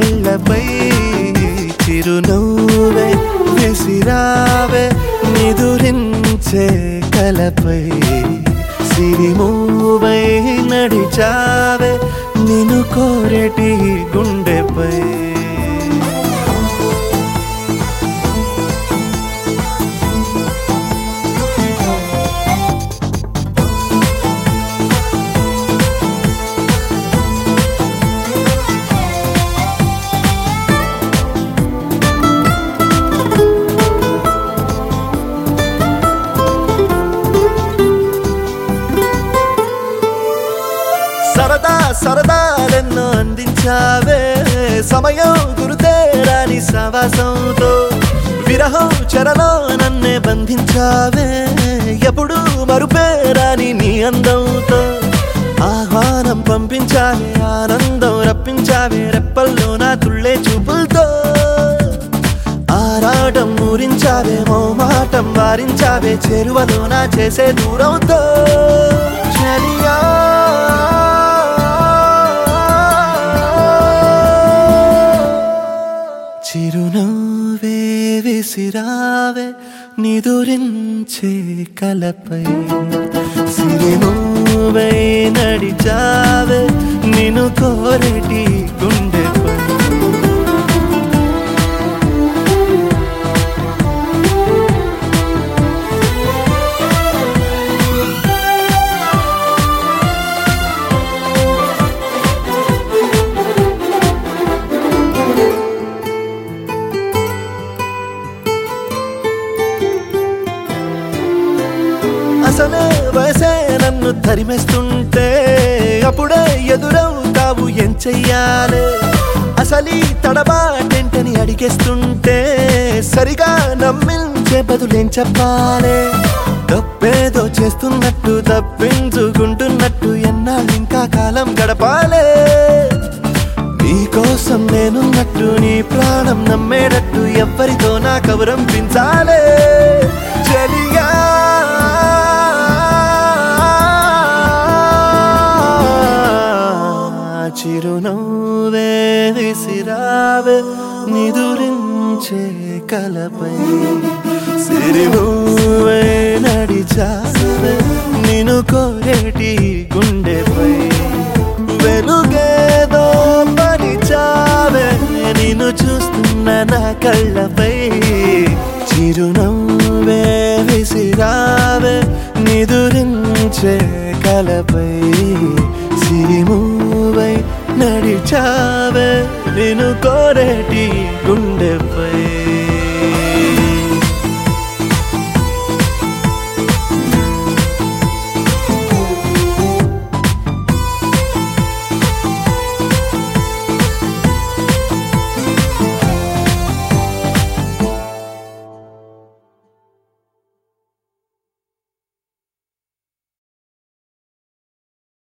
కళ్ళపై చిరునవ్వే విసిరావే నిదురించే కలపై సిరిమూవై నడిచావే నిన్ను కోరేటి గుండెపై సరదా సరదాలెన్నో అందించావే సమయం గురుతేరాని సవాసంతో విరహం చెరలో నన్నే బంధించావే ఎప్పుడు మరుపేరాని నీ అందంతో ఆహ్వానం పంపించావే ఆనందం రప్పించావే రెప్పల్లో నా తుళ్ళే చూపులతో ఆరాటం ఊరించావే మోమాటం వారించావే చెరువలో నా చేసే దూరంతో చలియా చిరునవ్వే విసిరావే నిదురించే కలపై సిరిమూవై నడిచావే నిన్ను కోరేటి గుండెపై అసలే వయసే నన్ను తరిమేస్తుంటే అప్పుడే ఎదురవుతావు ఏం చెయ్యాలే అసలీ తడబాటేంటని అడిగేస్తుంటే సరిగా నమ్మించే బదులేం చెప్పాలే తప్పేదో చేస్తున్నట్టు తప్పించుకుంటున్నట్టు ఎన్నాళ్ళు ఇంకా కాలం గడపాలే నీకోసం నేనున్నట్టు నీ ప్రాణం నమ్మేటట్టు ఎవ్వరితో నా కబురం పెంచాలే చలియా చిరునవ్వే విసిరావే నిదురించే కలపై సిరిమూవై నడిచావే నిన్ను కోరేటి గుండెపై వెలుగేదో పరిచావే నిన్ను చూస్తున్న నా కళ్ళపై చిరునవ్వే విసిరావే నిదురించే కలపై సిరిమూవై నడిచావే నిన్ను కోరేటి గుండెపై